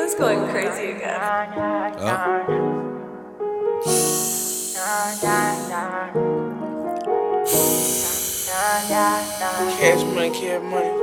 Who's going crazy again? Cash money.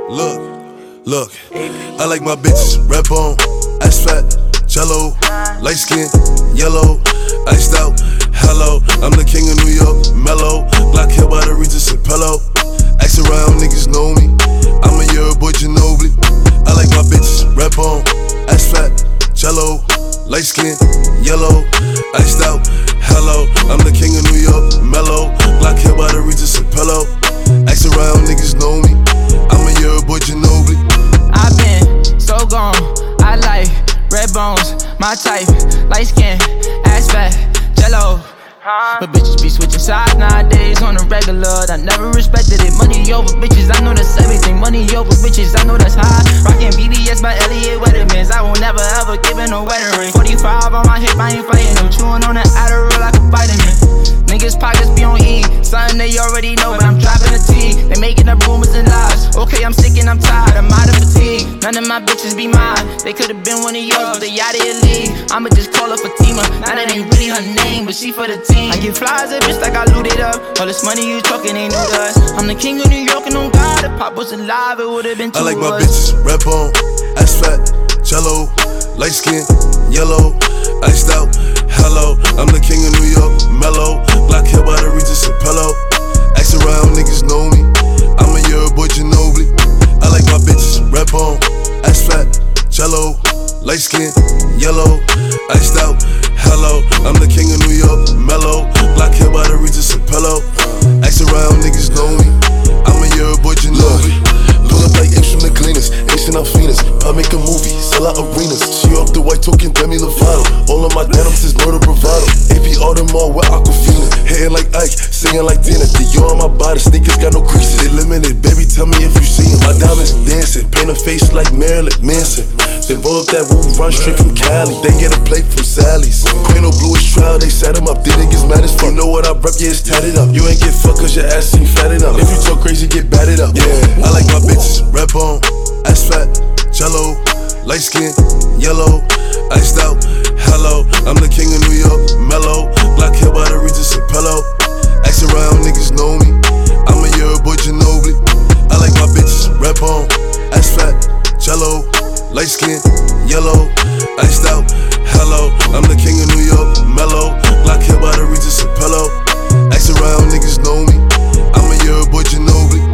Look, I like my bitches, red bone, ass fat, jello, light skin, yellow, iced out, hello. I'm the king of New York, mellow, black hair by the Regis and pillow. Ask around, niggas know me. I'm a year boy, Ginobili. I like my bitches, red bone, ass fat, jello, light skin, yellow, iced out, hello. I'm the king of New York, mellow, black hair by the Regis and pillow. Ask around, niggas know me. I'm a year boy, Ginobili. I've been so gone, I like red bones, my type, light skin, ass fat, jello. But bitches be switching sides nowadays on the regular. I never respected it. Money over bitches, I know that's everything. Money over bitches, I know that's high. Rockin' BBS by Elliot Weathermans. I will never ever give it no wedding ring. 45 on my hip, I ain't fighting them. Chewing on the Adderall like a vitamin. Niggas pockets be on E, something they already know, but I'm dropping the T. They making up rumors and lies. Okay, I'm sick and I'm tired, I'm out of fatigue. None of my bitches be mine. They could've been one of yours, but they out of your league. I'ma just call her Fatima. Now that ain't really her name, but she for the team. I get flies at bitch like I looted up. All this money you talking ain't new to us. I'm the king of New York and on God. If Pop was alive, it would've been two I like of my us. bitches, red bone, ass fat, jello, light skin, yellow, iced out, hello. I'm the king of New York, mellow, black hair by the Regis and pillow. Ask around, niggas know me. I'm a year boy, Ginobili. I like my bitches, red bone, ass fat, jello, light skin, yellow, iced out, hello. I'm the king of New York, mellow, black hair by the Regis and pillow. Ask around, niggas know me. I'm a year boy, Ginobili. Pull up like apes from the cleaners, Asian Alfinas. I make a movie, sell out arenas. She off the white token, Demi Lovato. All of my denims is murder bravado. AP Audemars with Aquafina. Hitting like Ike, singing like Tina. Dior on my body, sneakers got no creases. They limited, baby, tell me if you see 'em. My diamonds dancing, paint a face like Marilyn Manson. They roll up that roof, run straight from Cali. They get a plate from Sally's. Quino blew his trial, they set him up. These niggas mad as fuck. You know what I rep, yeah, it's tatted up. You ain't get fucked cause your ass ain't fat enough. If you talk crazy, get batted up. Yeah, I like my bitches, red bone, ass fat, jello, light skin, yellow, iced out, hello. I'm the king of New York, mellow, black hair by the Regis and pillow. Ask around, niggas know me. I'm a year boy, Ginobili. I like my bitches, red bone, ass fat, jello, light skin, yellow, iced out, hello. I'm the king of New York, mellow, black hair by the Regis and pillow. Ask around, niggas know me. I'm a year boy, Ginobili.